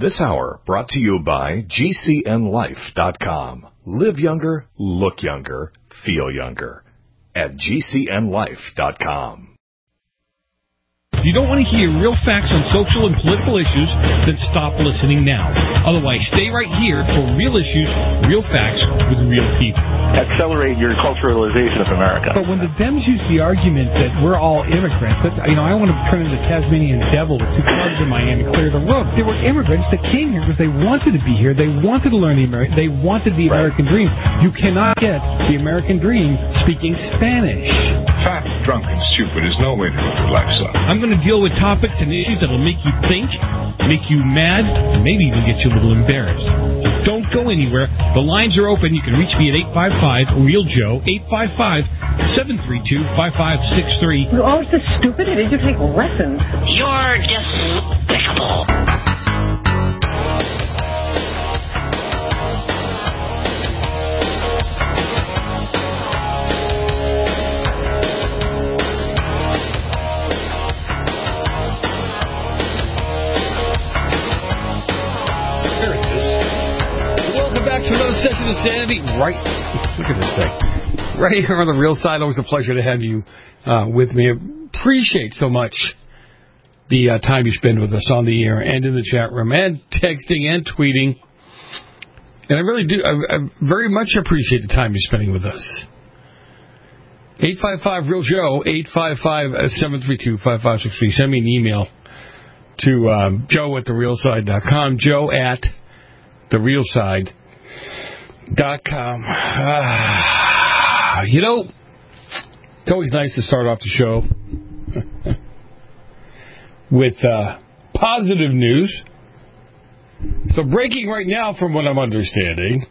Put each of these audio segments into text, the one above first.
This hour brought to you by GCNLife.com. Live younger, look younger, feel younger at GCNLife.com. If you don't want to hear real facts on social and political issues, then stop listening now. Otherwise, stay right here for real issues, real facts with real people. Accelerate your culturalization of America. But when the Dems use the argument that we're all immigrants, that's, I want to turn into the Tasmanian devil with two clubs in Miami, clear the road. They were immigrants that came here because they wanted to be here. They wanted to learn they wanted the American dream. You cannot get the American dream speaking Spanish. Fat, drunk, and stupid is no way to live your life, son. I'm going to deal with topics and issues that will make you think, make you mad, and maybe even get you a little embarrassed. So don't go anywhere. The lines are open. You can reach me at 855-REAL-JOE, 855-732-5563. You're always so stupid. I need to take lessons. You're despicable. Session of Sanity, right? Look at this thing. Right here on the Real Side. Always a pleasure to have you with me. Appreciate so much the time you spend with us on the air and in the chat room and texting and tweeting. And I really do. I very much appreciate the time you're spending with us. 855-REAL-JOE, 855-732-5563. Send me an email to joe@therealside.com, joe@therealside.com. It's always nice to start off the show with positive news. So breaking right now, from what I'm understanding,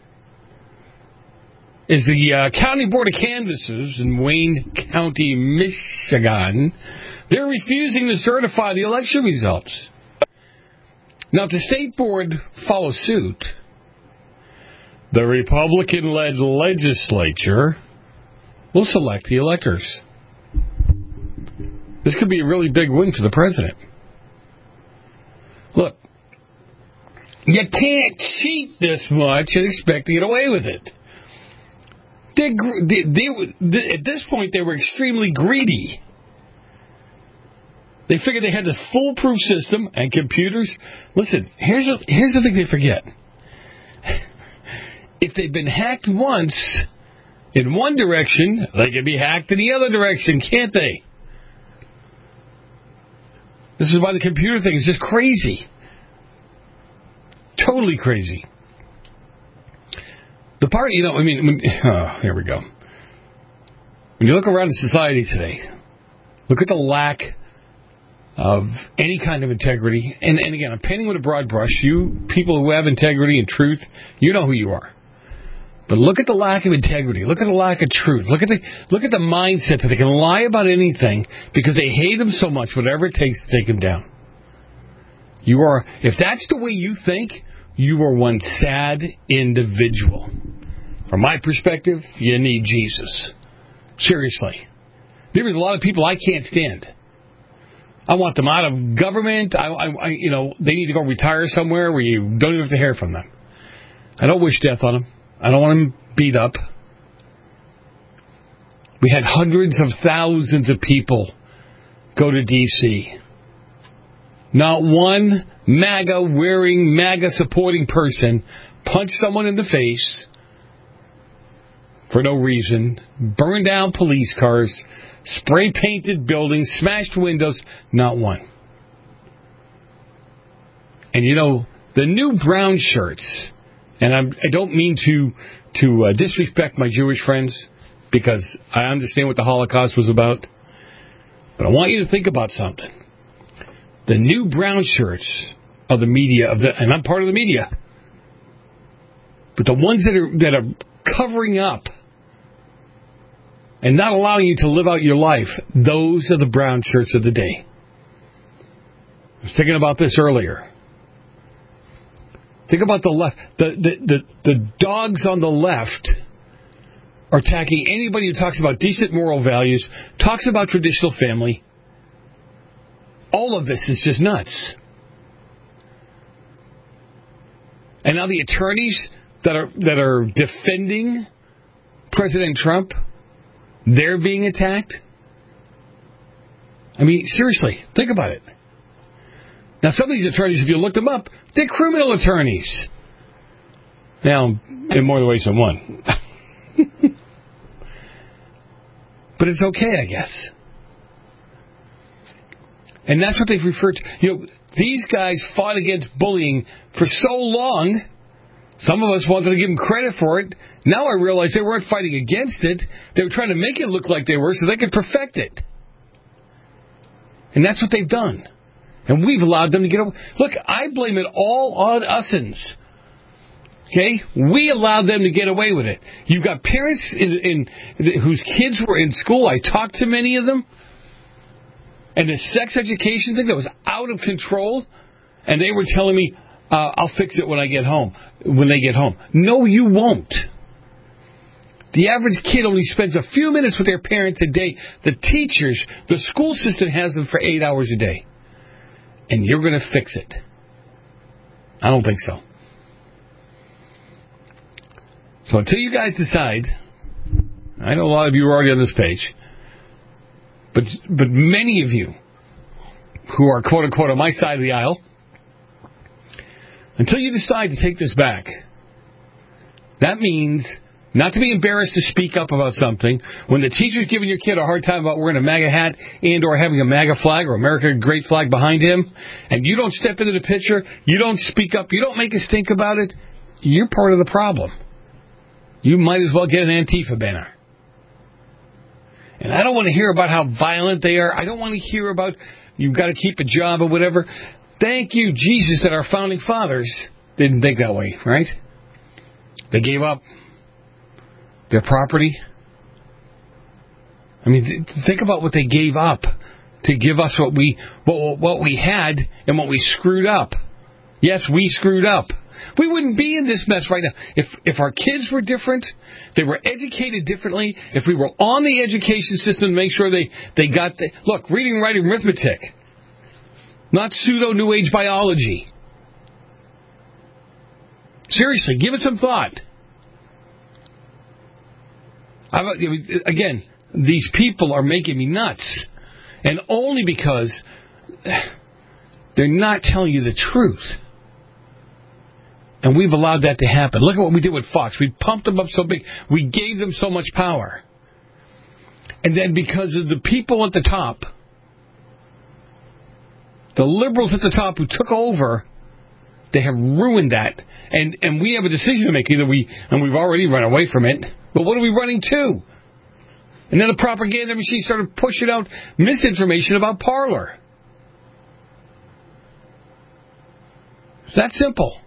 is the County Board of Canvassers in Wayne County, Michigan. They're refusing to certify the election results. Now, if the state board follows suit, the Republican-led legislature will select the electors. This could be a really big win for the president. Look, you can't cheat this much and expect to get away with it. At this point, they were extremely greedy. They figured they had this foolproof system and computers. Listen, here's the thing they forget. If they've been hacked once in one direction, they can be hacked in the other direction, can't they? This is why the computer thing is just crazy. Totally crazy. The party, here we go. When you look around in society today, look at the lack of any kind of integrity. And again, I'm painting with a broad brush. You people who have integrity and truth, you know who you are. But look at the lack of integrity. Look at the lack of truth. Look at the mindset that they can lie about anything because they hate them so much, whatever it takes to take them down. If that's the way you think, you are one sad individual. From my perspective, you need Jesus. Seriously. There's a lot of people I can't stand. I want them out of government. They need to go retire somewhere where you don't even have to hear from them. I don't wish death on them. I don't want them beat up. We had hundreds of thousands of people go to D.C. Not one MAGA-wearing, MAGA-supporting person punched someone in the face for no reason, burned down police cars, spray-painted buildings, smashed windows. Not one. And the new brown shirts, and I don't mean to disrespect my Jewish friends because I understand what the Holocaust was about, but I want you to think about something. The new brown shirts of the media, and I'm part of the media, but the ones that are covering up and not allowing you to live out your life, those are the brown shirts of the day. I was thinking about this earlier. Think about the left. The dogs on the left are attacking anybody who talks about decent moral values, talks about traditional family. All of this is just nuts. And now the attorneys that are defending President Trump, they're being attacked? I mean, seriously, think about it. Now, some of these attorneys, if you look them up, they're criminal attorneys. Now, in more ways than one. But it's okay, I guess. And that's what they've referred to. You know, these guys fought against bullying for so long. Some of us wanted to give them credit for it. Now I realize they weren't fighting against it. They were trying to make it look like they were so they could perfect it. And that's what they've done. And we've allowed them to get over. Look, I blame it all on usins. Okay? We allowed them to get away with it. You've got parents whose kids were in school. I talked to many of them. And the sex education thing that was out of control. And they were telling me, I'll fix it when they get home. No, you won't. The average kid only spends a few minutes with their parents a day. The teachers, the school system has them for 8 hours a day. And you're going to fix it. I don't think so. So until you guys decide, I know a lot of you are already on this page, but many of you who are quote-unquote on my side of the aisle, until you decide to take this back, that means not to be embarrassed to speak up about something. When the teacher's giving your kid a hard time about wearing a MAGA hat and or having a MAGA flag or America Great flag behind him, and you don't step into the picture, you don't speak up, you don't make a stink about it, you're part of the problem. You might as well get an Antifa banner. And I don't want to hear about how violent they are. I don't want to hear about you've got to keep a job or whatever. Thank you, Jesus, that our founding fathers didn't think that way, right? They gave up their property. I mean, think about what they gave up to give us what we had and what we screwed up. Yes, we screwed up. We wouldn't be in this mess right now. If our kids were different, they were educated differently, if we were on the education system to make sure they got look, reading, writing, arithmetic, not pseudo New Age biology. Seriously, give it some thought. Again, these people are making me nuts. And only because they're not telling you the truth. And we've allowed that to happen. Look at what we did with Fox. We pumped them up so big. We gave them so much power. And then because of the people at the top, the liberals at the top who took over, they have ruined that. And we have a decision to make. Either we've already run away from it, but what are we running to? And then the propaganda machine started pushing out misinformation about Parler. It's that simple.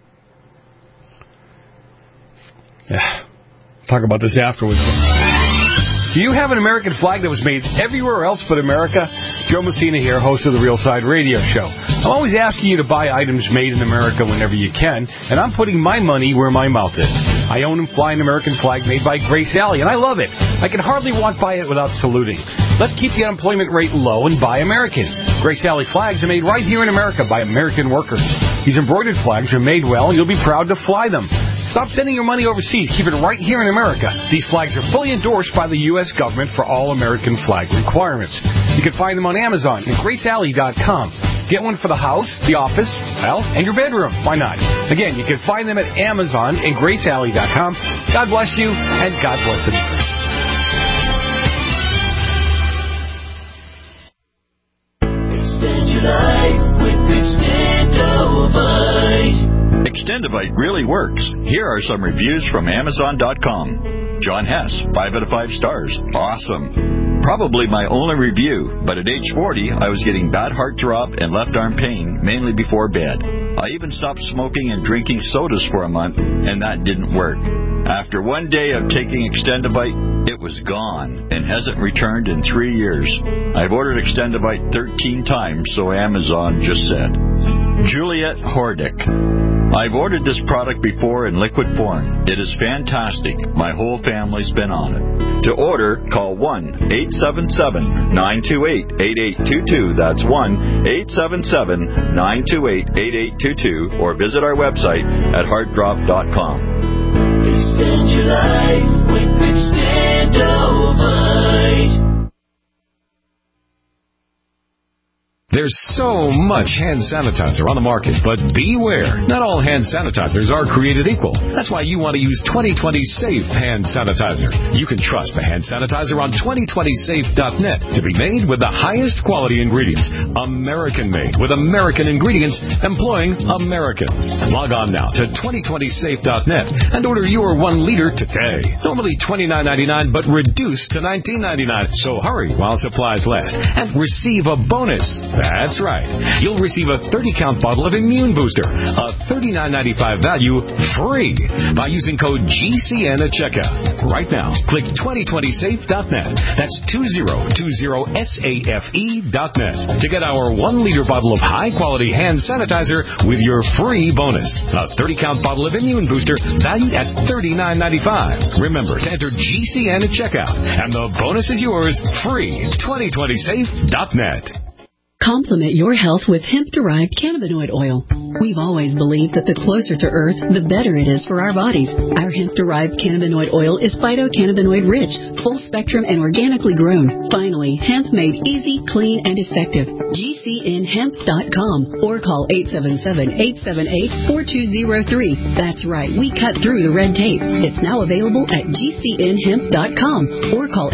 Yeah. Talk about this afterwards. Do you have an American flag that was made everywhere else but America? Joe Messina here, host of the Real Side Radio Show. I'm always asking you to buy items made in America whenever you can, and I'm putting my money where my mouth is. I own and fly an American flag made by Grace Alley, and I love it. I can hardly walk by it without saluting. Let's keep the unemployment rate low and buy American. Grace Alley flags are made right here in America by American workers. These embroidered flags are made well, and you'll be proud to fly them. Stop sending your money overseas. Keep it right here in America. These flags are fully endorsed by the U.S. government for all American flag requirements. You can find them on Amazon and GraceAlley.com. Get one for the house, the office, well, and your bedroom. Why not? Again, you can find them at Amazon and GraceAlley.com. God bless you, and God bless America. Extend your life with Extendovite. Extendovite really works. Here are some reviews from Amazon.com. John Hess, 5 out of 5 stars. Awesome. Probably my only review, but at age 40, I was getting bad heart drop and left arm pain, mainly before bed. I even stopped smoking and drinking sodas for a month, and that didn't work. After one day of taking Extendovite, it was gone and hasn't returned in 3 years. I've ordered Extendovite 13 times, so Amazon just said. Juliet Hordick. I've ordered this product before in liquid form. It is fantastic. My whole family's been on it. To order, call 1-877-928-8822. That's 1-877-928-8822. Or visit our website at heartdrop.com. Extend your life with Extendovite. There's so much hand sanitizer on the market, but beware. Not all hand sanitizers are created equal. That's why you want to use 2020 Safe Hand Sanitizer. You can trust the hand sanitizer on 2020safe.net to be made with the highest quality ingredients. American-made with American ingredients employing Americans. Log on now to 2020safe.net and order your 1 liter today. Normally $29.99, but reduced to $19.99. So hurry while supplies last and receive a bonus. That's right. You'll receive a 30-count bottle of Immune Booster, a $39.95 value, free by using code GCN at checkout. Right now, click 2020safe.net. That's 2020safe.net to get our 1-liter bottle of high-quality hand sanitizer with your free bonus. A 30-count bottle of Immune Booster valued at $39.95. Remember to enter GCN at checkout, and the bonus is yours free. 2020safe.net. Complement your health with hemp-derived cannabinoid oil. We've always believed that the closer to Earth, the better it is for our bodies. Our hemp-derived cannabinoid oil is phytocannabinoid-rich, full-spectrum, and organically grown. Finally, hemp made easy, clean, and effective. GCNhemp.com or call 877-878-4203. That's right, we cut through the red tape. It's now available at GCNhemp.com or call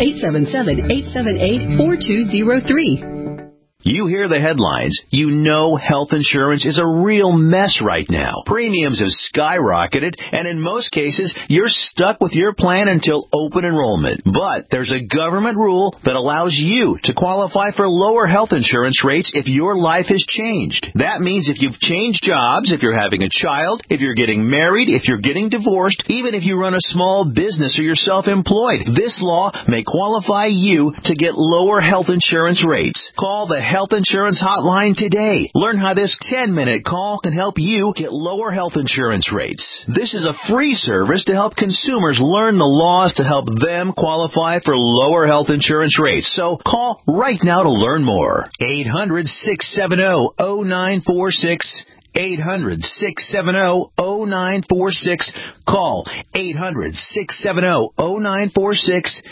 877-878-4203. You hear the headlines. You know health insurance is a real mess right now. Premiums have skyrocketed, and in most cases, you're stuck with your plan until open enrollment. But there's a government rule that allows you to qualify for lower health insurance rates if your life has changed. That means if you've changed jobs, if you're having a child, if you're getting married, if you're getting divorced, even if you run a small business or you're self-employed, this law may qualify you to get lower health insurance rates. Call the Health Insurance Hotline today. Learn how this 10-minute call can help you get lower health insurance rates. This is a free service to help consumers learn the laws to help them qualify for lower health insurance rates. So call right now to learn more. 800-670-0946. 800-670-0946. Call 800-670-0946.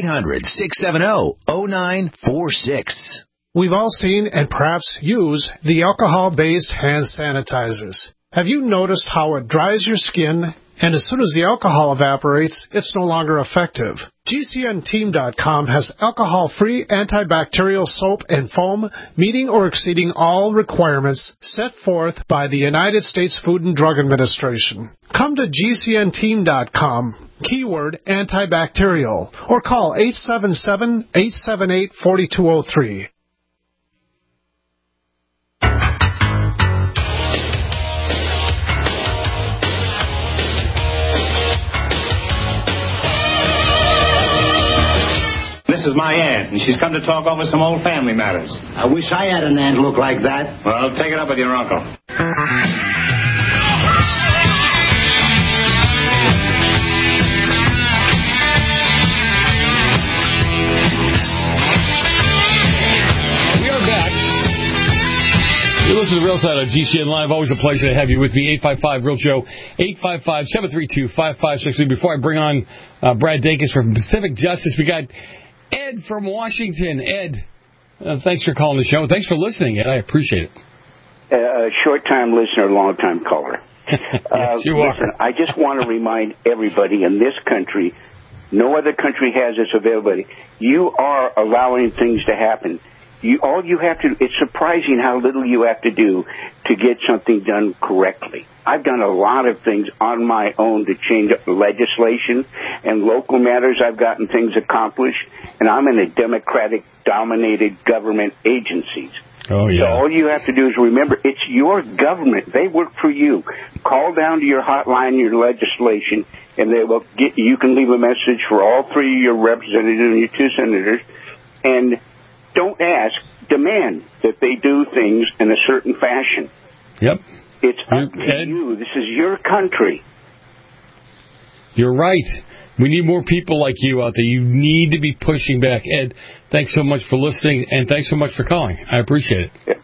800-670-0946. We've all seen and perhaps use the alcohol-based hand sanitizers. Have you noticed how it dries your skin, and as soon as the alcohol evaporates, it's no longer effective? GCNteam.com has alcohol-free antibacterial soap and foam meeting or exceeding all requirements set forth by the United States Food and Drug Administration. Come to GCNteam.com, keyword antibacterial, or call 877-878-4203. This is my aunt, and she's come to talk over some old family matters. I wish I had an aunt look like that. Well, take it up with your uncle. We are back. You listen to Real Side on GCN Live. Always a pleasure to have you with me. 855-REAL-SHOW, 855-732-5563. Before I bring on Brad Dacus from Pacific Justice, we got Ed from Washington. Ed, thanks for calling the show. Thanks for listening, Ed. I appreciate it. A short-time listener, long-time caller. Yes, you are. Listen, I just want to remind everybody in this country, no other country has this availability. You are allowing things to happen. All you have to, it's surprising how little you have to do to get something done correctly. I've done a lot of things on my own to change legislation and local matters. I've gotten things accomplished, and I'm in a Democratic-dominated government agencies. Oh, yeah. So all you have to do is remember, it's your government. They work for you. Call down to your hotline, your legislation, and they will you can leave a message for all three of your representatives and your two senators, and don't ask, demand that they do things in a certain fashion. Yep. It's up to you. This is your country. You're right. We need more people like you out there. You need to be pushing back. Ed, thanks so much for listening, and thanks so much for calling. I appreciate it.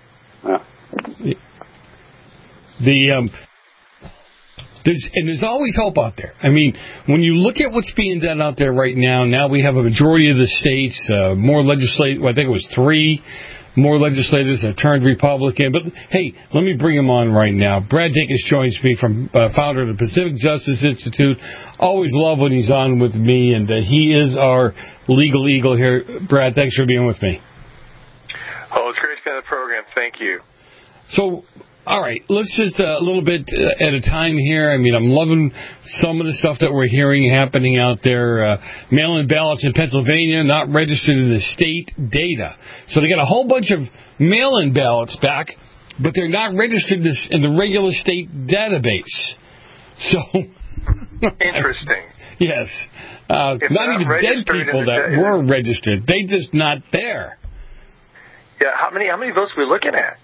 Yeah. There's always hope out there. I mean, when you look at what's being done out there right now we have a majority of the states, more legislators, I think it was 3 more legislators have turned Republican. But, hey, let me bring him on right now. Brad Dacus joins me, from founder of the Pacific Justice Institute. Always love when he's on with me, and he is our legal eagle here. Brad, thanks for being with me. Oh, it's great to be on the program. Thank you. So, all right, let's just a little bit at a time here. I mean, I'm loving some of the stuff that we're hearing happening out there. Mail-in ballots in Pennsylvania not registered in the state data. So they got a whole bunch of mail-in ballots back, but they're not registered in the regular state database. So interesting. Yes. Not even dead people that were registered. They just not there. Yeah, how many votes are we looking at?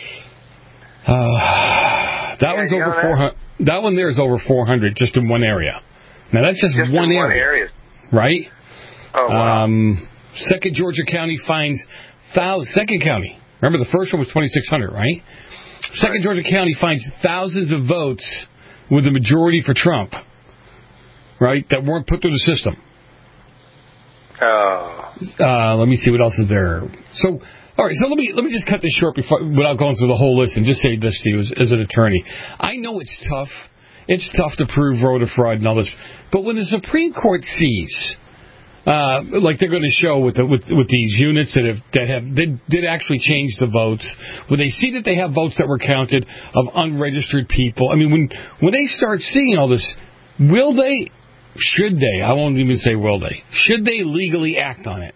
That one's over 400. That one there is over 400 just in one area. Now that's just one area, right? Oh wow. Second Georgia County finds Second County. Remember the first one was 2,600, right? Second Georgia County finds thousands of votes with the majority for Trump, right? That weren't put through the system. Oh. Let me see what else is there. So. All right, so let me just cut this short without going through the whole list, and just say this to you as an attorney. I know it's tough. It's tough to prove voter fraud and all this, but when the Supreme Court sees, like they're going to show with these units that did actually change the votes, when they see that they have votes that were counted of unregistered people, I mean, when they start seeing all this, should they? I won't even say will they. Should they legally act on it?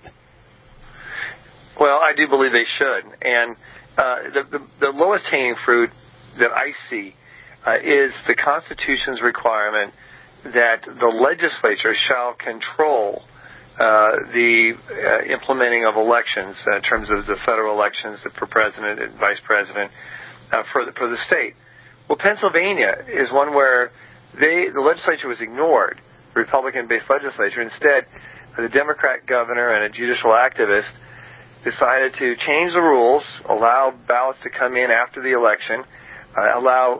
Well, I do believe they should, and the lowest hanging fruit that I see is the Constitution's requirement that the legislature shall control the implementing of elections in terms of the federal elections for president and vice president for the state. Well, Pennsylvania is one where the legislature was ignored, the Republican-based legislature. Instead, the Democrat governor and a judicial activist decided to change the rules, allow ballots to come in after the election, allow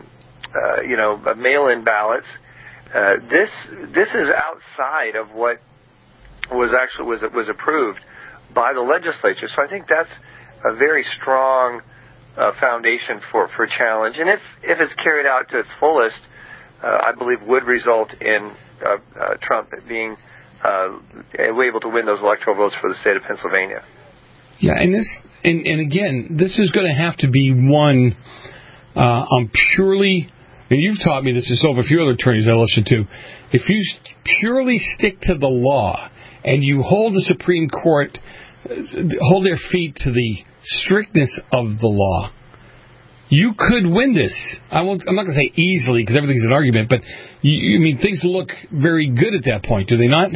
mail-in ballots. This is outside of what was approved by the legislature. So I think that's a very strong foundation for challenge. And if it's carried out to its fullest, I believe would result in Trump being able to win those electoral votes for the state of Pennsylvania. Yeah, and again, this is going to have to be one on purely, and you've taught me this, and so have a few other attorneys I listen to, if you purely stick to the law and you hold the Supreme Court, hold their feet to the strictness of the law, you could win this. I'm not going to say easily because everything's an argument, but things look very good at that point, do they not?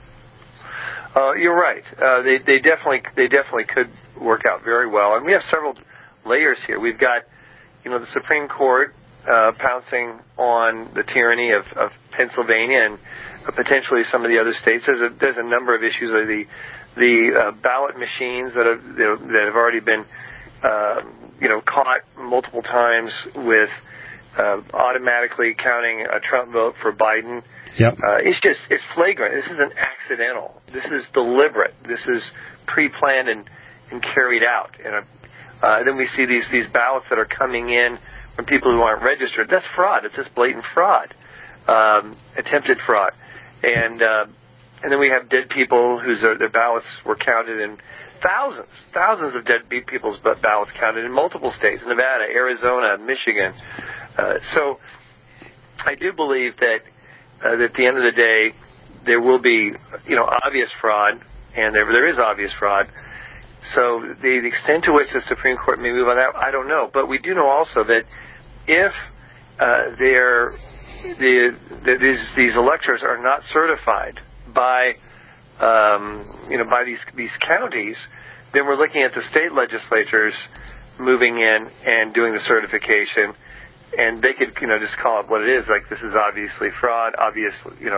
You're right. They definitely could work out very well, and we have several layers here. We've got, the Supreme Court pouncing on the tyranny of Pennsylvania and potentially some of the other states. There's a number of issues. The ballot machines that have already been caught multiple times with automatically counting a Trump vote for Biden. Yep. It's flagrant. This isn't accidental. This is deliberate. This is pre-planned and carried out. And then we see these ballots that are coming in from people who aren't registered. That's fraud. It's just blatant fraud, attempted fraud. And then we have dead people their ballots were counted in thousands of dead people's ballots counted in multiple states: Nevada, Arizona, Michigan. So I do believe that at the end of the day, there will be, obvious fraud, and there is obvious fraud. So the extent to which the Supreme Court may move on that, I don't know. But we do know also that if these electors are not certified by by these counties, then we're looking at the state legislatures moving in and doing the certification, and they could, just call it what it is. Like, this is obviously fraud, obvious,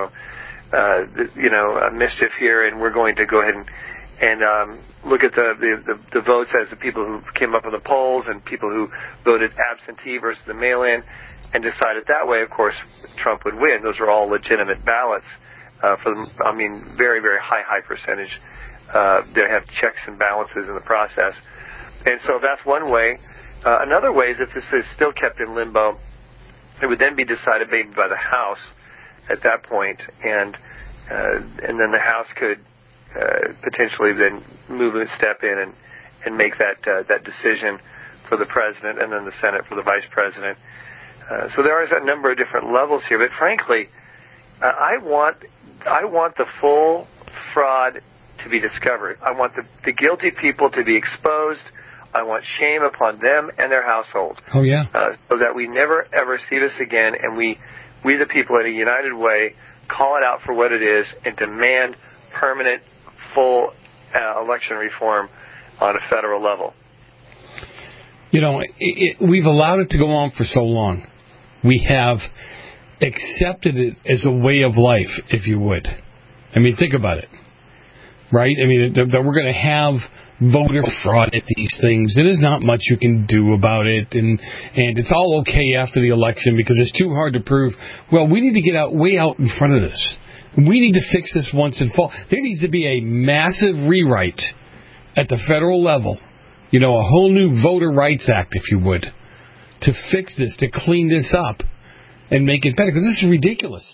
mischief here, and we're going to go ahead and look at the votes as the people who came up in the polls and people who voted absentee versus the mail-in, and decide it that way. Of course, Trump would win. Those are all legitimate ballots very, very high percentage. They have checks and balances in the process. And so that's one way. Another way is if this is still kept in limbo, it would then be decided maybe by the House at that point, and then the House could potentially then move and step in and make that decision for the president, and then the Senate for the vice president. So there is a number of different levels here, but frankly, I want the full fraud to be discovered. I want the guilty people to be exposed. I want shame upon them and their household. Oh, yeah. So that we never, ever see this again, and we the people in a united way call it out for what it is and demand permanent, full election reform on a federal level. We've allowed it to go on for so long. We have accepted it as a way of life, if you would. I mean, think about it, right? I mean, that we're going to have voter fraud at these things. There's not much you can do about it, and it's all okay after the election because it's too hard to prove. Well, we need to get way out in front of this. We need to fix this once and for all. There needs to be a massive rewrite at the federal level, a whole new Voter Rights Act, if you would, to fix this, to clean this up and make it better, because this is ridiculous.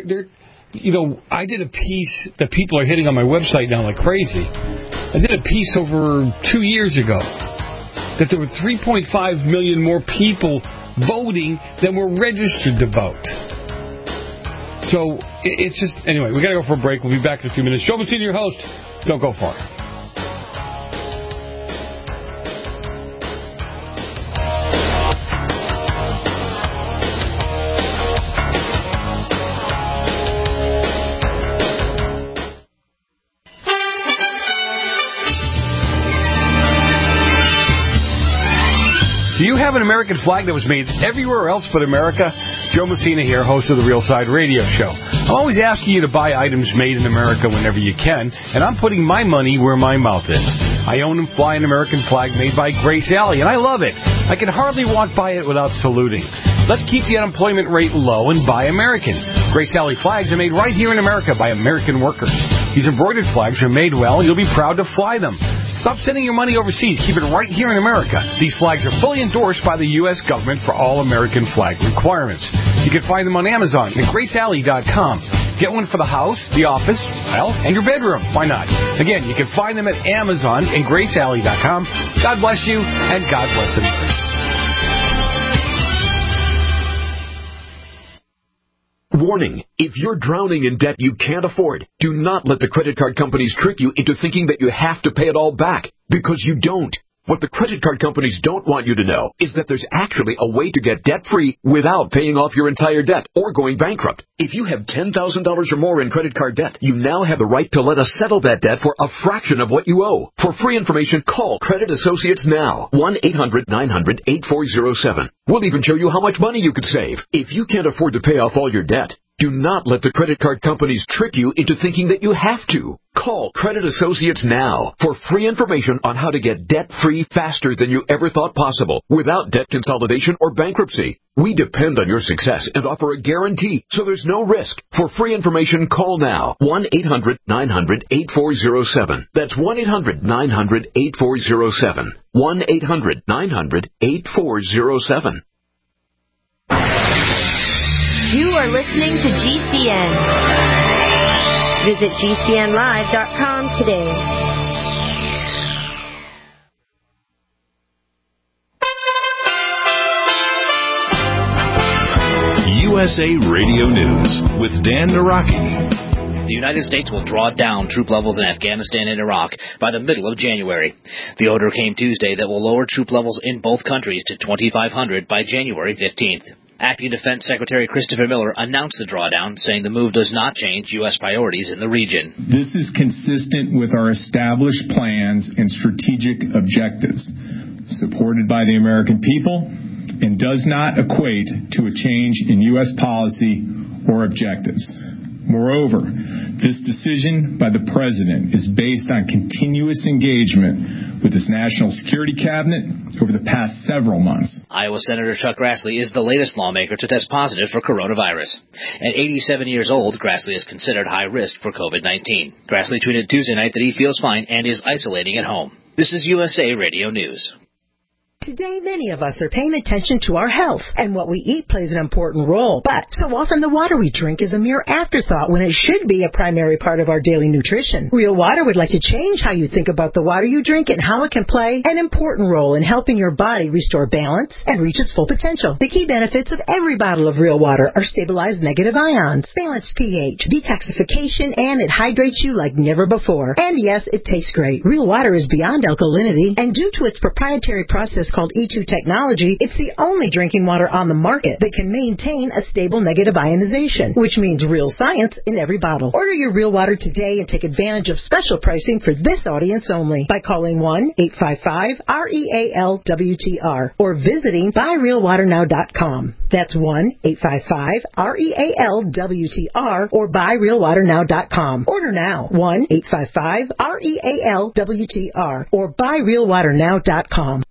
I did a piece that people are hitting on my website now like crazy. I did a piece over 2 years ago that there were 3.5 million more people voting than were registered to vote. So it's just, anyway, we got to go for a break. We'll be back in a few minutes. Joe Messina, your host. Don't go far. Do you have an American flag that was made everywhere else but America? Joe Messina here, host of the Real Side Radio Show. I'm always asking you to buy items made in America whenever you can, and I'm putting my money where my mouth is. I own and fly an American flag made by Grace Alley, and I love it. I can hardly walk by it without saluting. Let's keep the unemployment rate low and buy American. Grace Alley flags are made right here in America by American workers. These embroidered flags are made well, and you'll be proud to fly them. Stop sending your money overseas. Keep it right here in America. These flags are fully endorsed by the U.S. government for all American flag requirements. You can find them on Amazon and GraceAlley.com. Get one for the house, the office, and your bedroom. Why not? Again, you can find them at Amazon and GraceAlley.com. God bless you, and God bless America. Warning, if you're drowning in debt you can't afford, do not let the credit card companies trick you into thinking that you have to pay it all back, because you don't. What the credit card companies don't want you to know is that there's actually a way to get debt-free without paying off your entire debt or going bankrupt. If you have $10,000 or more in credit card debt, you now have the right to let us settle that debt for a fraction of what you owe. For free information, call Credit Associates now. 1-800-900-8407. We'll even show you how much money you could save. If you can't afford to pay off all your debt, do not let the credit card companies trick you into thinking that you have to. Call Credit Associates now for free information on how to get debt-free faster than you ever thought possible without debt consolidation or bankruptcy. We depend on your success and offer a guarantee, so there's no risk. For free information, call now. 1-800-900-8407. That's 1-800-900-8407. 1-800-900-8407. You are listening to GCN. Visit GCNlive.com today. USA Radio News with Dan Naraki. The United States will draw down troop levels in Afghanistan and Iraq by the middle of January. The order came Tuesday that will lower troop levels in both countries to 2,500 by January 15th. Acting Defense Secretary Christopher Miller announced the drawdown, saying the move does not change U.S. priorities in the region. This is consistent with our established plans and strategic objectives. supported by the American people, and does not equate to a change in U.S. policy or objectives. Moreover, this decision by the President is based on continuous engagement with his National Security Cabinet over the past several months. Iowa Senator Chuck Grassley is the latest lawmaker to test positive for coronavirus. At 87 years old, Grassley is considered high risk for COVID-19. Grassley tweeted Tuesday night that he feels fine and is isolating at home. This is USA Radio News. Today, many of us are paying attention to our health, and what we eat plays an important role. But so often the water we drink is a mere afterthought when it should be a primary part of our daily nutrition. Real Water would like to change how you think about the water you drink and how it can play an important role in helping your body restore balance and reach its full potential. The key benefits of every bottle of Real Water are stabilized negative ions, balanced pH, detoxification, and it hydrates you like never before. And yes, it tastes great. Real Water is beyond alkalinity, and due to its proprietary process called E2 technology, it's the only drinking water on the market that can maintain a stable negative ionization, which means real science in every bottle. Order your Real Water today and take advantage of special pricing for this audience only by calling 1-855-REAL-WTR or visiting buyrealwaternow.com. That's 1-855-REAL-WTR or buyrealwaternow.com. Order now. 1-855-REAL-WTR or buyrealwaternow.com.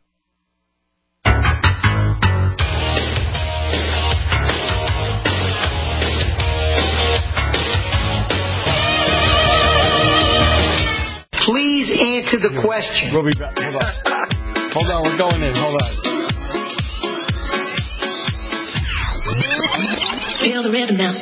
Please answer the question. We'll be back. Hold on, we're going in. Hold on. Feel the rhythm now.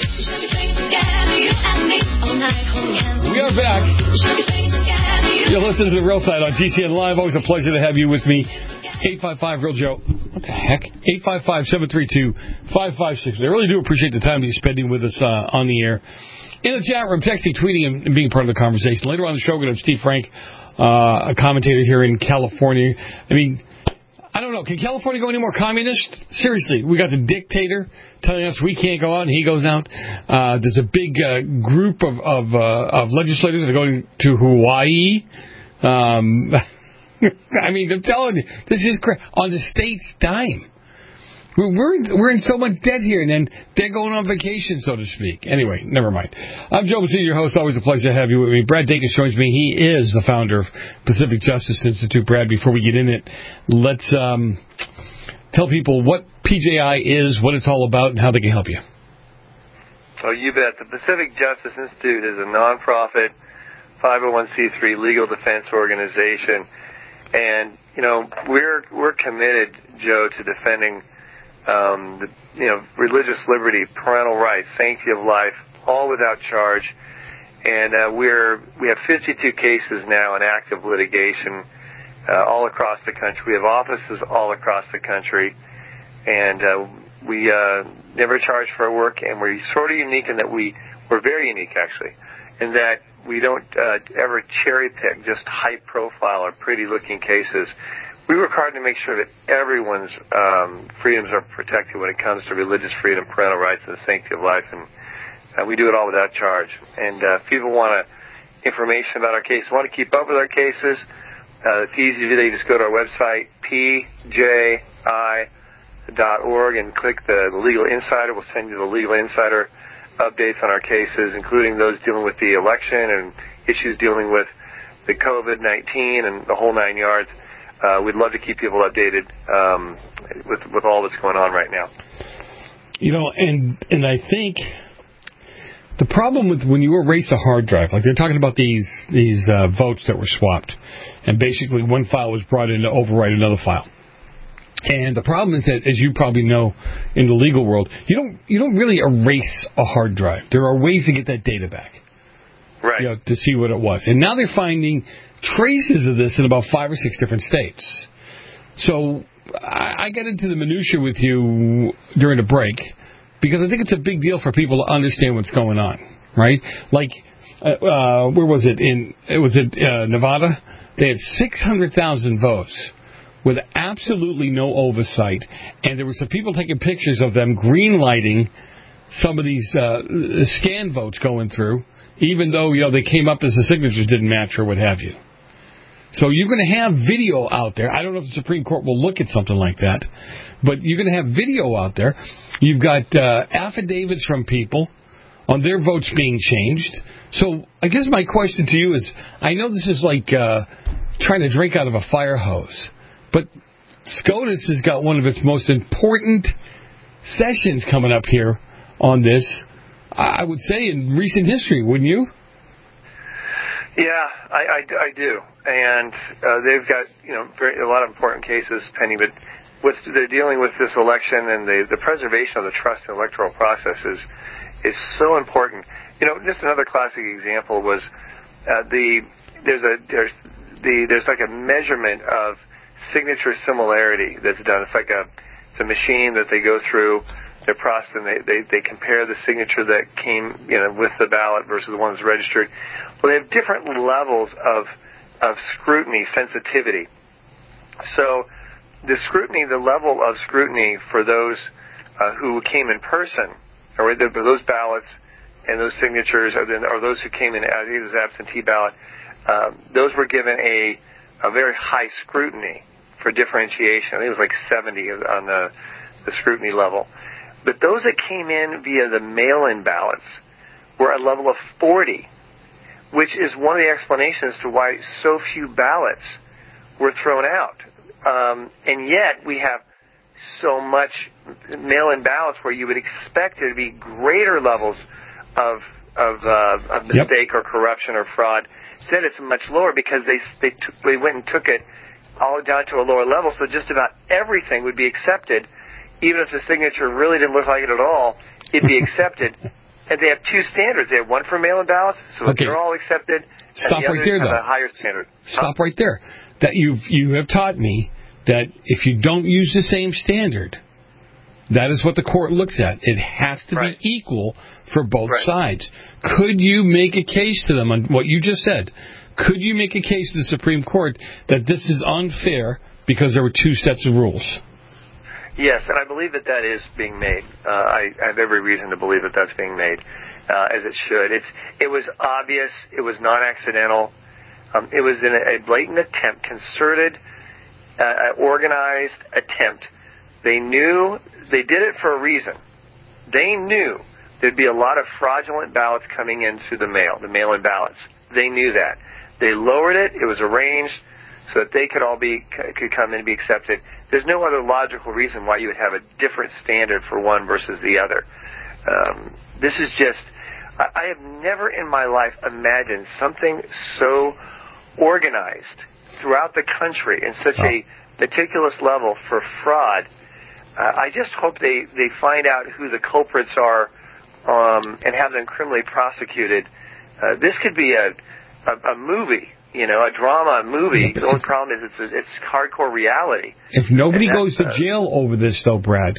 We are back. You're listening to The Real Side on GCN Live. Always a pleasure to have you with me. 855-REAL-JOE. What the heck? 855-732-5560. I really do appreciate the time you're spending with us on the air. In the chat room, texting, tweeting, and being part of the conversation. Later on in the show, we're going to have Steve Frank, a commentator here in California. I mean, I don't know. Can California go any more communist? Seriously, we got the dictator telling us we can't go out, and he goes out. There's a big group of legislators that are going to Hawaii. I mean, I'm telling you, this is crazy. On the state's dime. We're in so much debt here, and then they're going on vacation, so to speak. Anyway, never mind. I'm Joe Messina, your host. Always a pleasure to have you with me. Brad Dacus joins me. He is the founder of Pacific Justice Institute. Brad, before we get in it, let's tell people what PJI is, what it's all about, and how they can help you. Oh, you bet. The Pacific Justice Institute is a nonprofit 501c3 legal defense organization, and we're committed, Joe, to defending religious liberty, parental rights, sanctity of life, all without charge. And we have 52 cases now in active litigation all across the country. We have offices all across the country, and we never charge for our work. And we're sort of unique in that we're very unique, actually, in that we don't ever cherry pick just high profile or pretty looking cases. We work hard to make sure that everyone's freedoms are protected when it comes to religious freedom, parental rights, and the sanctity of life, and we do it all without charge. And if people want information about our cases, want to keep up with our cases, it's easy to do. They just go to our website, pji.org, and click the Legal Insider. We'll send you the Legal Insider updates on our cases, including those dealing with the election and issues dealing with the COVID-19 and the whole 9 yards. We'd love to keep people updated with all that's going on right now. And I think the problem with when you erase a hard drive, like they're talking about these votes that were swapped, and basically one file was brought in to overwrite another file. And the problem is that, as you probably know, in the legal world, you don't really erase a hard drive. There are ways to get that data back, right? To see what it was. And now they're finding traces of this in about 5 or 6 different states. So I got into the minutia with you during the break because I think it's a big deal for people to understand what's going on, right? Like, where was it? It was Nevada. They had 600,000 votes with absolutely no oversight, and there were some people taking pictures of them green-lighting some of these scan votes going through, even though they came up as the signatures didn't match or what have you. So you're going to have video out there. I don't know if the Supreme Court will look at something like that, but you're going to have video out there. You've got affidavits from people on their votes being changed. So I guess my question to you is, I know this is like trying to drink out of a fire hose, but SCOTUS has got one of its most important sessions coming up here on this, I would say, in recent history, wouldn't you? Yeah, I do, and they've got a lot of important cases pending. But they're dealing with this election and the preservation of the trust and electoral process is so important. Just another classic example was there's like a measurement of signature similarity that's done. It's like it's a machine that they go through their process, and they compare the signature that came with the ballot versus the one that's registered. Well, they have different levels of scrutiny sensitivity. So the level of scrutiny for those who came in person, or those ballots and those signatures, or those who came in as either as absentee ballot, those were given a very high scrutiny for differentiation. I think it was like 70 on the scrutiny level. But those that came in via the mail-in ballots were at a level of 40, which is one of the explanations to why so few ballots were thrown out. And yet we have so much mail-in ballots where you would expect there to be greater levels of mistake or corruption or fraud. Instead, it's much lower because they went and took it all down to a lower level, so just about everything would be accepted. Even if the signature really didn't look like it at all, it'd be accepted. And they have two standards. They have one for mail-in ballots, so they're all accepted. Stop and the right there, have though. a higher standard. Stop right there. That you have taught me that if you don't use the same standard, that is what the court looks at. It has to be equal for both sides. Could you make a case to them on what you just said? Could you make a case to the Supreme Court that this is unfair because there were two sets of rules? Yes, and I believe that is being made. I have every reason to believe that that's being made, as it should. It was obvious. It was not accidental. It was in a blatant attempt, concerted, organized attempt. They knew they did it for a reason. They knew there'd be a lot of fraudulent ballots coming in through the mail-in ballots. They knew that. They lowered it. It was arranged so that they could come in and be accepted. There's no other logical reason why you would have a different standard for one versus the other. This is just, I have never in my life imagined something so organized throughout the country in such a meticulous level for fraud. I just hope they find out who the culprits are and have them criminally prosecuted. This could be a movie. A drama, a movie. The only problem is it's hardcore reality. If nobody goes to jail over this, though, Brad,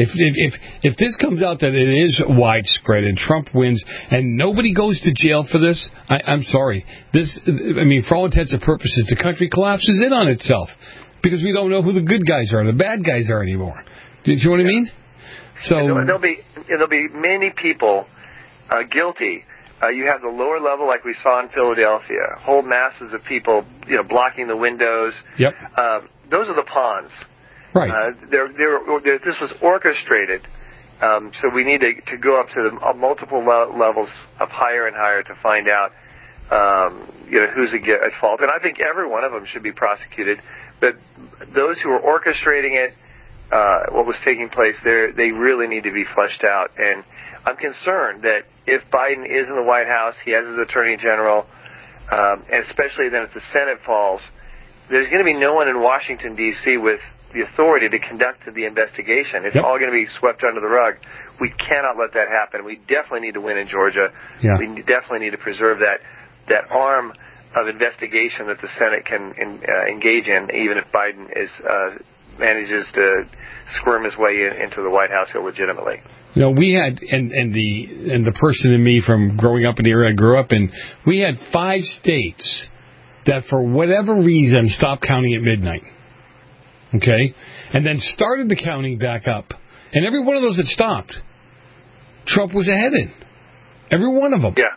if this comes out that it is widespread and Trump wins and nobody goes to jail for this, I'm sorry. For all intents and purposes, the country collapses in on itself because we don't know who the good guys are, the bad guys are anymore. Do you know what I mean? So there'll be many people guilty. You have the lower level, like we saw in Philadelphia, whole masses of people, blocking the windows. Yep. Those are the pawns. Right. This was orchestrated. So we need to go up to the multiple levels up higher and higher to find out, who's at fault. And I think every one of them should be prosecuted. But those who are orchestrating it, what was taking place there, they really need to be fleshed out. And I'm concerned that if Biden is in the White House, he has his attorney general, and especially then if the Senate falls, there's going to be no one in Washington, D.C. with the authority to conduct the investigation. It's all going to be swept under the rug. We cannot let that happen. We definitely need to win in Georgia. Yeah. We definitely need to preserve that arm of investigation that the Senate can engage in, even if Biden manages to squirm his way into the White House illegitimately. We had, and the person in me from growing up in the area I grew up in, we had 5 states that for whatever reason stopped counting at midnight. Okay? And then started the counting back up. And every one of those that stopped, Trump was ahead in. Every one of them. Yeah.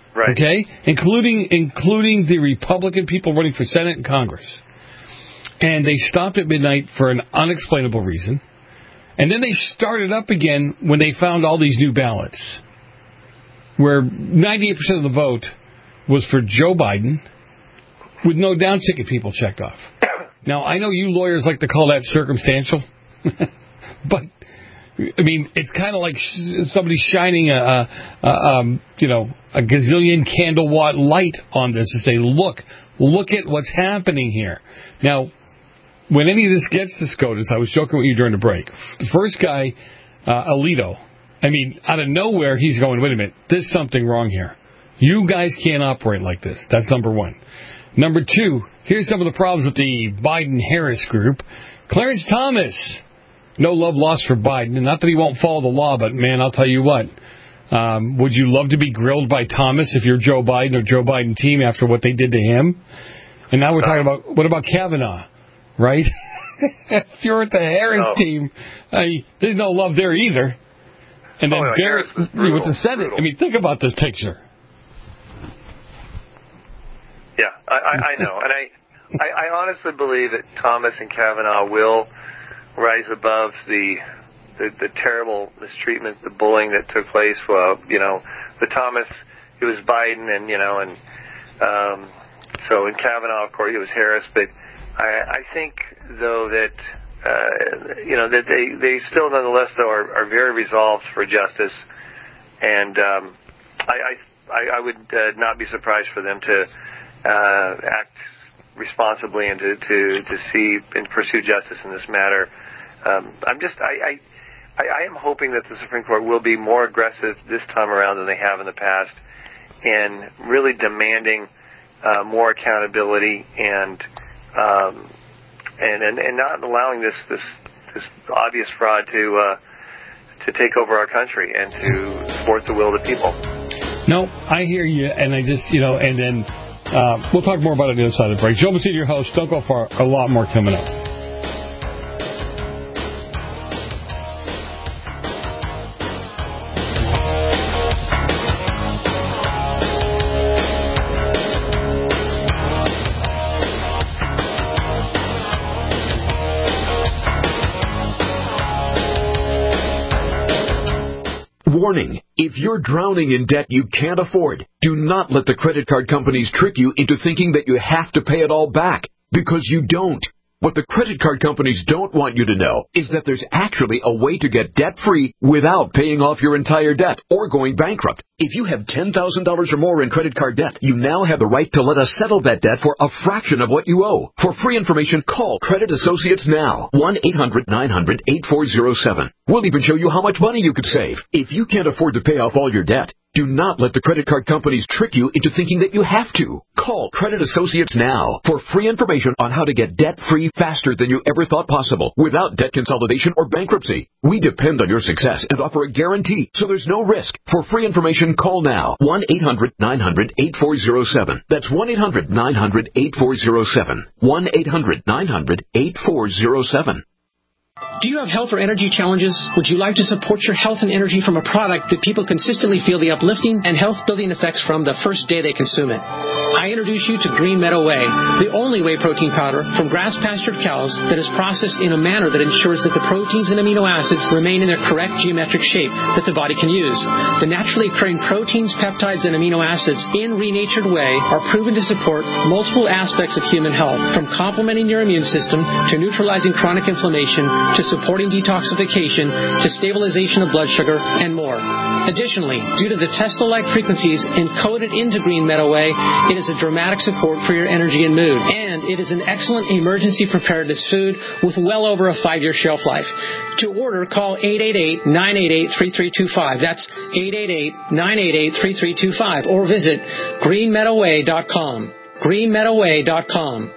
Right. Okay? Including the Republican people running for Senate and Congress. And they stopped at midnight for an unexplainable reason. And then they started up again when they found all these new ballots, where 98% of the vote was for Joe Biden, with no down ticket people checked off. Now, I know you lawyers like to call that circumstantial, but, I mean, it's kind of like somebody shining a gazillion candle watt light on this to say, look at what's happening here. Now, when any of this gets to SCOTUS, I was joking with you during the break. The first guy, Alito, I mean, out of nowhere, he's going, wait a minute, there's something wrong here. You guys can't operate like this. That's number one. Number two, here's some of the problems with the Biden-Harris group. Clarence Thomas, no love lost for Biden. And not that he won't follow the law, but, man, I'll tell you what. Would you love to be grilled by Thomas if you're Joe Biden or Joe Biden team after what they did to him? And now we're talking about, what about Kavanaugh, right? If you're at the Harris team, there's no love there either. And then with the Senate, brutal. I mean, think about this picture. Yeah, I know. And I honestly believe that Thomas and Kavanaugh will rise above the terrible mistreatment, the bullying that took place. The Thomas, it was Biden, and so in Kavanaugh, of course, it was Harris. But I think, though, that that they still, nonetheless, though, are very resolved for justice, and I would not be surprised for them to act responsibly and to see and pursue justice in this matter. I am hoping that the Supreme Court will be more aggressive this time around than they have in the past, and really demanding more accountability and not allowing this obvious fraud to take over our country and to thwart the will of the people. No, I hear you, and I just and then we'll talk more about it on the other side of the break. Joe Messina, your host. Don't go far. A lot more coming up. Warning, if you're drowning in debt you can't afford, do not let the credit card companies trick you into thinking that you have to pay it all back, because you don't. What the credit card companies don't want you to know is that there's actually a way to get debt-free without paying off your entire debt or going bankrupt. If you have $10,000 or more in credit card debt, you now have the right to let us settle that debt for a fraction of what you owe. For free information, call Credit Associates now. 1-800-900-8407. We'll even show you how much money you could save. If you can't afford to pay off all your debt, do not let the credit card companies trick you into thinking that you have to. Call Credit Associates now for free information on how to get debt-free faster than you ever thought possible without debt consolidation or bankruptcy. We depend on your success and offer a guarantee, so there's no risk. For free information, call now. 1-800-900-8407. That's 1-800-900-8407. 1-800-900-8407. Do you have health or energy challenges? Would you like to support your health and energy from a product that people consistently feel the uplifting and health-building effects from the first day they consume it? I introduce you to Green Meadow Whey, the only whey protein powder from grass-pastured cows that is processed in a manner that ensures that the proteins and amino acids remain in their correct geometric shape that the body can use. The naturally occurring proteins, peptides, and amino acids in renatured whey are proven to support multiple aspects of human health, from complementing your immune system to neutralizing chronic inflammation to supporting detoxification, to stabilization of blood sugar, and more. Additionally, due to the Tesla-like frequencies encoded into Green Meadow Whey, it is a dramatic support for your energy and mood. And it is an excellent emergency preparedness food with well over a 5-year shelf life. To order, call 888-988-3325. That's 888-988-3325. Or visit greenmeadowwhey.com. greenmeadowwhey.com.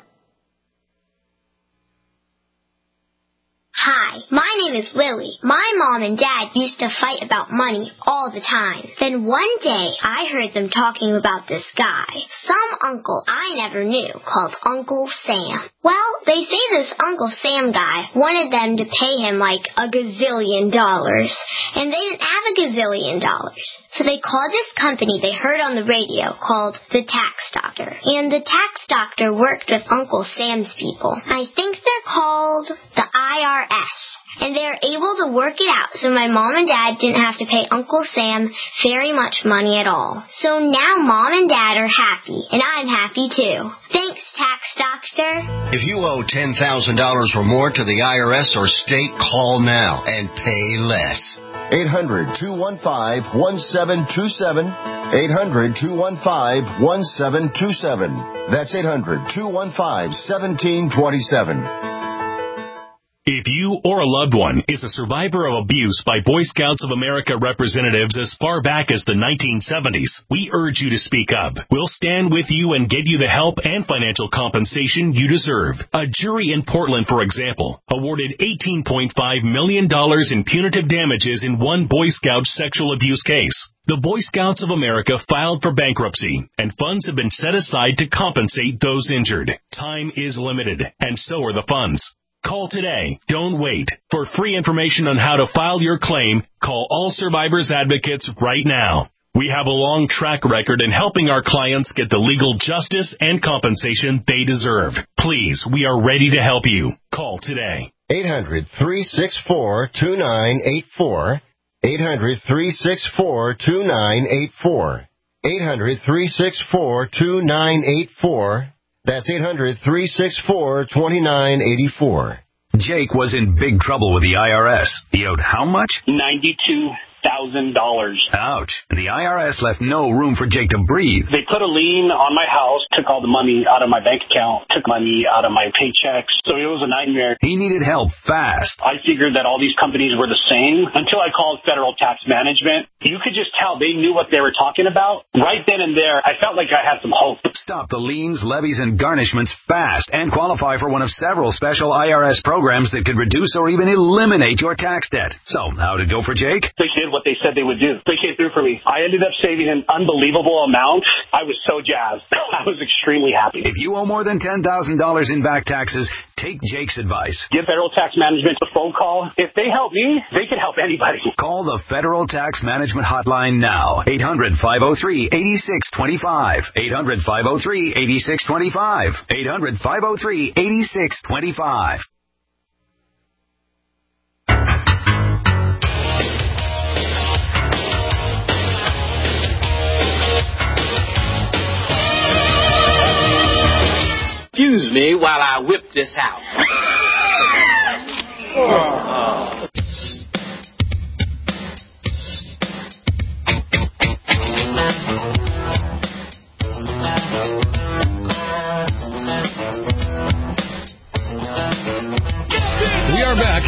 Hi, my name is Lily. My mom and dad used to fight about money all the time. Then one day, I heard them talking about this guy, some uncle I never knew, called Uncle Sam. Well, they say this Uncle Sam guy wanted them to pay him like $1 gazillion. And they didn't have $1 gazillion dollars. So they called this company they heard on the radio called the Tax Doctor. And the Tax Doctor worked with Uncle Sam's people. I think they're called the IRS. And they're able to work it out so my mom and dad didn't have to pay Uncle Sam very much money at all. So now Mom and Dad are happy, and I'm happy too. Thanks, Tax Doctor. If you owe $10,000 or more to the IRS or state, call now and pay less. 800-215-1727. 800-215-1727. That's 800-215-1727. If you or a loved one is a survivor of abuse by Boy Scouts of America representatives as far back as the 1970s, we urge you to speak up. We'll stand with you and get you the help and financial compensation you deserve. A jury in Portland, for example, awarded $18.5 million in punitive damages in one Boy Scout sexual abuse case. The Boy Scouts of America filed for bankruptcy, and funds have been set aside to compensate those injured. Time is limited, and so are the funds. Call today. Don't wait. For free information on how to file your claim, call All Survivors Advocates right now. We have a long track record in helping our clients get the legal justice and compensation they deserve. Please, we are ready to help you. Call today. 800-364-2984. 800-364-2984. 800-364-2984. That's 800-364-2984. Jake was in big trouble with the IRS. He owed how much? $92,000. Ouch. And the IRS left no room for Jake to breathe. They put a lien on my house, took all the money out of my bank account, took money out of my paychecks. So it was a nightmare. He needed help fast. I figured that all these companies were the same until I called Federal Tax Management. You could just tell they knew what they were talking about. Right then and there, I felt like I had some hope. Stop the liens, levies, and garnishments fast and qualify for one of several special IRS programs that could reduce or even eliminate your tax debt. So, how'd it go for Jake? They did what they said they would do. They came through for me. I ended up saving an unbelievable amount. I was so jazzed. I was extremely happy. If you owe more than $10,000 in back taxes, take Jake's advice. Give Federal Tax Management a phone call. If they help me, they can help anybody. Call the Federal Tax Management Hotline now. 800-503-8625. 800-503-8625. 800-503-8625. Excuse me while I whip this out. We are back.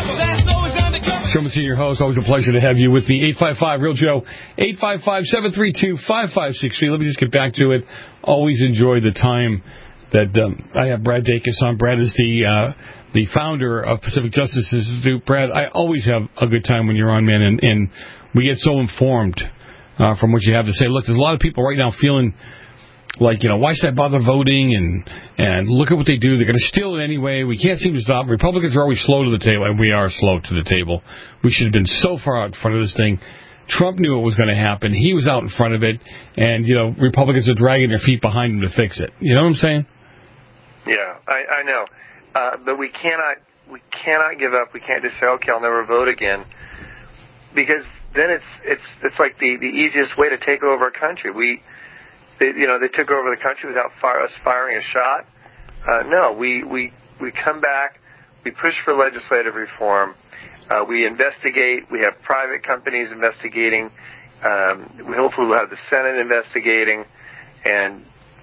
Showman Senior host, always a pleasure to have you with me. 855 Real Joe, 855-732-5563. Let me just get back to it. Always enjoy the time that I have Brad Dacus on. Brad is the founder of Pacific Justice Institute. Brad, I always have a good time when you're on, man, and we get so informed from what you have to say. Look, there's a lot of people right now feeling like, why should I bother voting? And look at what they do. They're going to steal it anyway. We can't seem to stop. Republicans are always slow to the table, and we are slow to the table. We should have been so far out in front of this thing. Trump knew it was going to happen. He was out in front of it, and, Republicans are dragging their feet behind him to fix it. You know what I'm saying? Yeah, I know. But we cannot give up. We can't just say, okay, I'll never vote again. Because then it's like the easiest way to take over a country. They took over the country without us firing a shot. No, we come back, we push for legislative reform, we investigate, we have private companies investigating, we hopefully will have the Senate investigating, and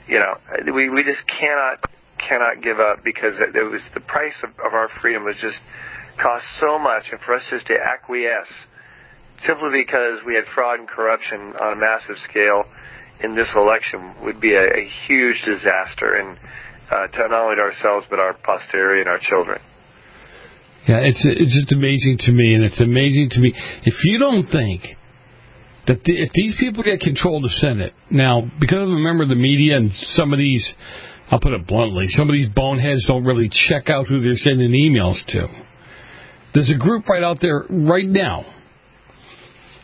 we just cannot give up, because it was the price of our freedom was just cost so much, and for us just to acquiesce simply because we had fraud and corruption on a massive scale in this election would be a huge disaster, and to not only to ourselves but our posterity and our children. Yeah, it's just amazing to me, and it's amazing to me if you don't think that if these people get control of the Senate now, because I'm a member of the media, and some of these, I'll put it bluntly, some of these boneheads don't really check out who they're sending emails to. There's a group right out there right now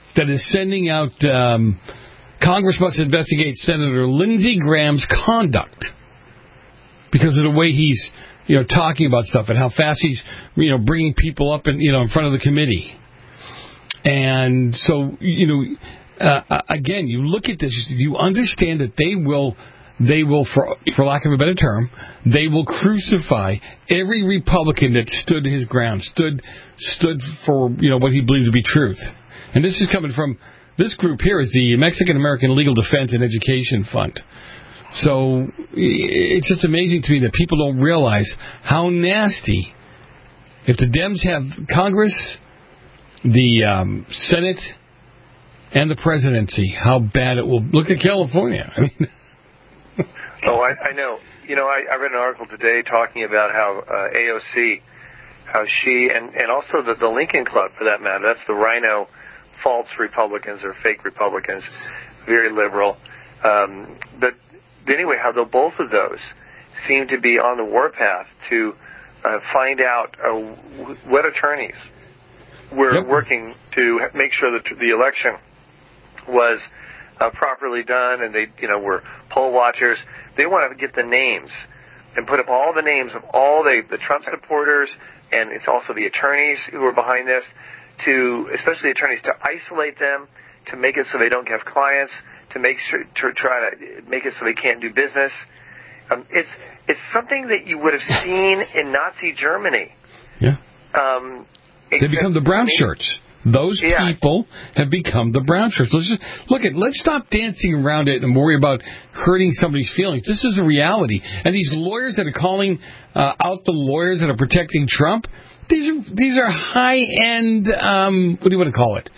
that is sending out Congress must investigate Senator Lindsey Graham's conduct because of the way he's talking about stuff and how fast he's bringing people up in front of the committee. And so again, you look at this, you understand that they will, for lack of a better term, they will crucify every Republican that stood his ground, stood for what he believed to be truth. And this is coming from this group here, is the Mexican American Legal Defense and Education Fund. So it's just amazing to me that people don't realize how nasty, if the Dems have Congress, the Senate, and the presidency, how bad it will look at California. I mean, I know. I read an article today talking about how AOC, how she, and also the Lincoln Club, for that matter, that's the Rhino false Republicans or fake Republicans, very liberal. But anyway, how both of those seem to be on the warpath to find out what attorneys were working to make sure that the election was properly done, and they were poll watchers. They want to get the names and put up all the names of all the Trump supporters, and it's also the attorneys who are behind this, especially attorneys, to isolate them, to make it so they don't have clients, to try to make it so they can't do business. It's something that you would have seen in Nazi Germany. Yeah. They become the brown shirts. Those people have become the brown shirts. Let's stop dancing around it and worry about hurting somebody's feelings. This is a reality. And these lawyers that are calling out the lawyers that are protecting Trump, these are high-end, what do you want to call it?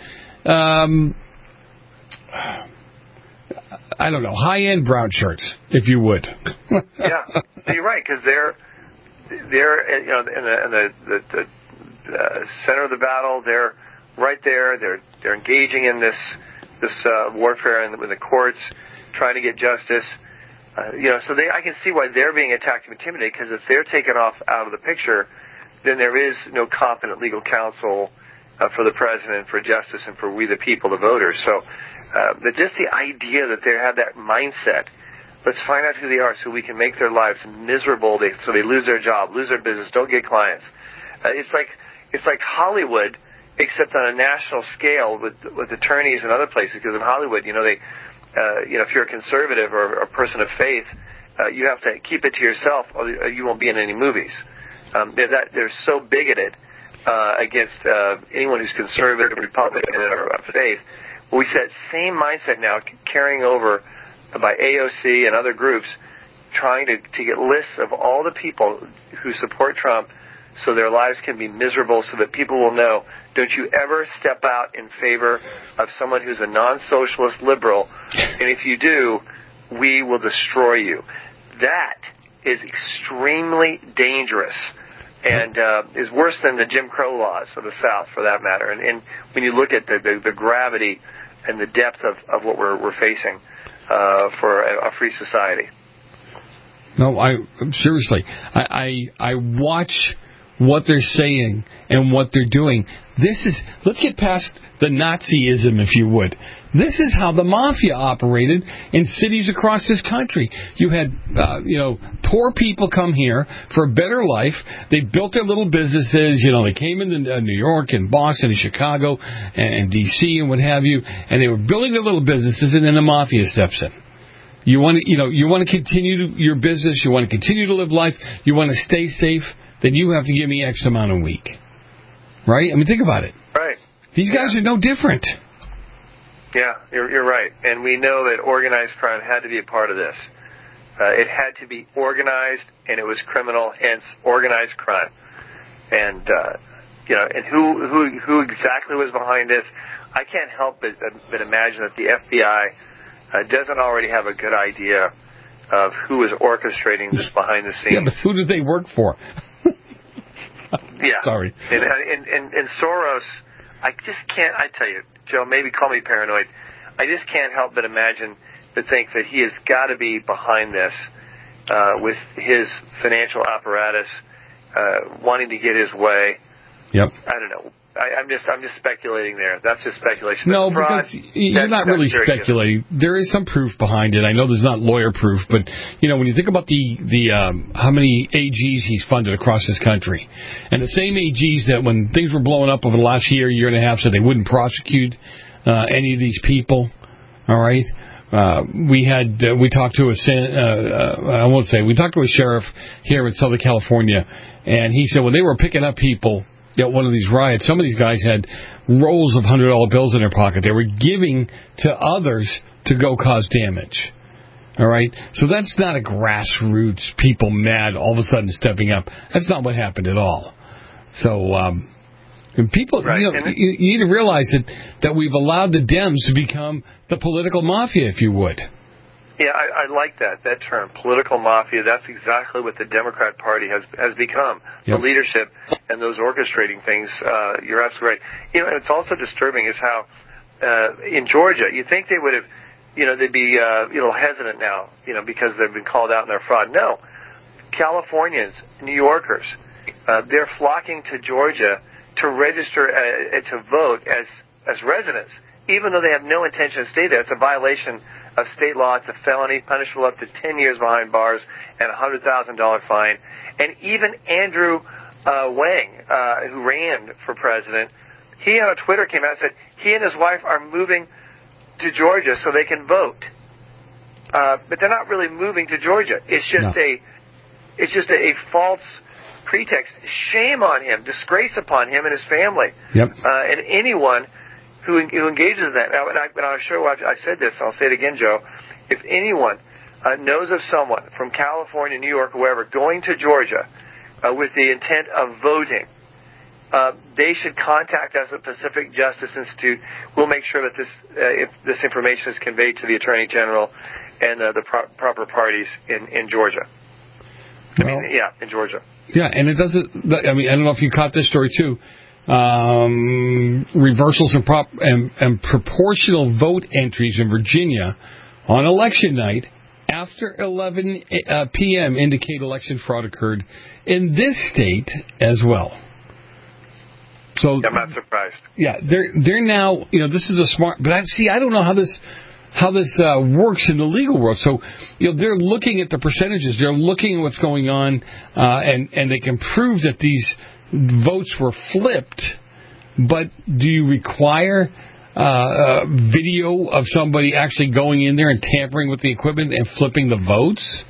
I don't know, high-end brown shirts, if you would. Yeah, you're right, because they're in the center of the battle. They're right there. They're engaging in this warfare in the courts, trying to get justice. So I can see why they're being attacked and intimidated, because if they're taken out of the picture, then there is no competent legal counsel for the president, for justice, and for we the people, the voters. So just the idea that they have that mindset, let's find out who they are so we can make their lives miserable, so they lose their job, lose their business, don't get clients. It's like Hollywood, except on a national scale with attorneys and other places. Because in Hollywood, if you're a conservative or a person of faith, you have to keep it to yourself, or you won't be in any movies. They're so bigoted against anyone who's conservative, Republican, or of faith. Well, we see that same mindset now carrying over by AOC and other groups, trying to get lists of all the people who support Trump, so their lives can be miserable, so that people will know, don't you ever step out in favor of someone who's a non-socialist liberal, and if you do, we will destroy you. That is extremely dangerous, and is worse than the Jim Crow laws of the South, for that matter. And when you look at the gravity and the depth of what we're facing for a free society. No, seriously, I watch what they're saying and what they're doing. Let's get past the Nazism, if you would. This is how the mafia operated in cities across this country. You had, poor people come here for a better life. They built their little businesses. They came into New York and Boston and Chicago and D.C. and what have you, and they were building their little businesses, and then the mafia steps in. You want to continue your business. You want to continue to live life. You want to stay safe. Then you have to give me X amount a week. Right? I mean, think about it. Right. These guys are no different. Yeah, you're right. And we know that organized crime had to be a part of this. It had to be organized, and it was criminal, hence organized crime. And, and who exactly was behind this, I can't help but imagine that the FBI doesn't already have a good idea of who is orchestrating this behind the scenes. Yeah, but who do they work for? Yeah. Sorry. And Soros, I just can't, I tell you, Joe, maybe call me paranoid. I just can't help but think that he has got to be behind this with his financial apparatus, wanting to get his way. Yep. I don't know. I'm just speculating there. That's just speculation. No, because you're not really speculating. There is some proof behind it. I know there's not lawyer proof, but when you think about the how many AGs he's funded across this country, and the same AGs that when things were blowing up over the last year and a half said they wouldn't prosecute any of these people. All right. We talked to we talked to a sheriff here in Southern California, and he said when they were picking up people at one of these riots, some of these guys had rolls of $100 bills in their pocket. They were giving to others to go cause damage. All right? So that's not a grassroots people mad all of a sudden stepping up. That's not what happened at all. So people, right. You need to realize that we've allowed the Dems to become the political mafia, if you would. Yeah, I like that term, political mafia. That's exactly what the Democrat Party has become, the leadership and those orchestrating things. You're absolutely right. And it's also disturbing is how in Georgia, you think they would have, they'd be hesitant now, because they've been called out in their fraud. No, Californians, New Yorkers, they're flocking to Georgia to register to vote as residents, even though they have no intention to stay there. It's a violation of state law. It's a felony, punishable up to 10 years behind bars and a $100,000 fine. And even Andrew Wang, who ran for president, he on Twitter came out and said he and his wife are moving to Georgia so they can vote. But they're not really moving to Georgia. It's just a false pretext. Shame on him, disgrace upon him and his family, and anyone who engages in that. Now, and I'm sure I said this, I'll say it again, Joe. If anyone knows of someone from California, New York, wherever, going to Georgia with the intent of voting, they should contact us at Pacific Justice Institute. We'll make sure that this information is conveyed to the Attorney General and the proper parties in Georgia. In Georgia. Yeah, and it doesn't. I don't know if you caught this story too. Reversals and proportional vote entries in Virginia on election night after 11 p.m. indicate election fraud occurred in this state as well. So I'm not surprised. Yeah, they're now. This is a smart. But I don't know how this works in the legal world. So, they're looking at the percentages. They're looking at what's going on, and they can prove that these votes were flipped. But do you require video of somebody actually going in there and tampering with the equipment and flipping the votes?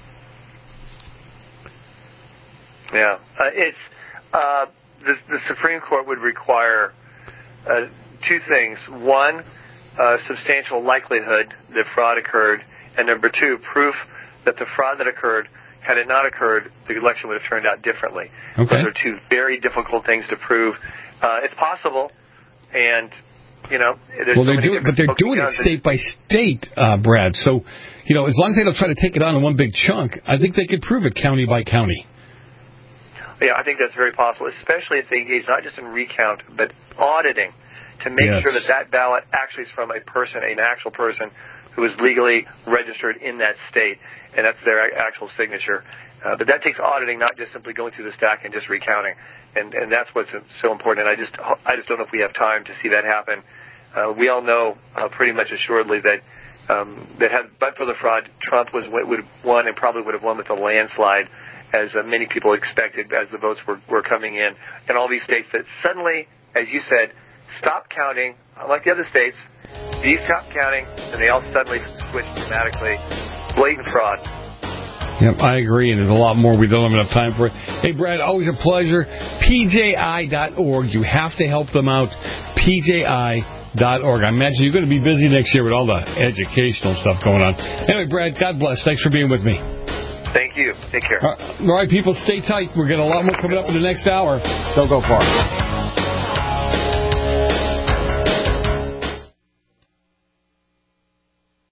Yeah, it's the Supreme Court would require two things. One, substantial likelihood that fraud occurred, and number two, proof that the fraud that occurred, had it not occurred, the election would have turned out differently. Okay. Those are two very difficult things to prove. It's possible, and they're doing it state by state, Brad. So, as long as they don't try to take it on in one big chunk, I think they could prove it county by county. Yeah, I think that's very possible, especially if they engage not just in recount, but auditing, to make sure that ballot actually is from an actual person who is legally registered in that state, and that's their actual signature. But that takes auditing, not just simply going through the stack and just recounting, and that's what's so important. And I just don't know if we have time to see that happen. We all know pretty much assuredly that but for the fraud, Trump would have won and probably would have won with a landslide, as many people expected as the votes were coming in. And all these states that suddenly, as you said, stop counting, unlike the other states, these stopped counting, and they all suddenly switched dramatically. Blatant fraud. Yep, I agree, and there's a lot more. We don't have enough time for it. Hey, Brad, always a pleasure. PJI.org. You have to help them out. PJI.org. I imagine you're going to be busy next year with all the educational stuff going on. Anyway, Brad, God bless. Thanks for being with me. Thank you. Take care. All right, people, stay tight. We're getting a lot more coming up in the next hour. Don't go far.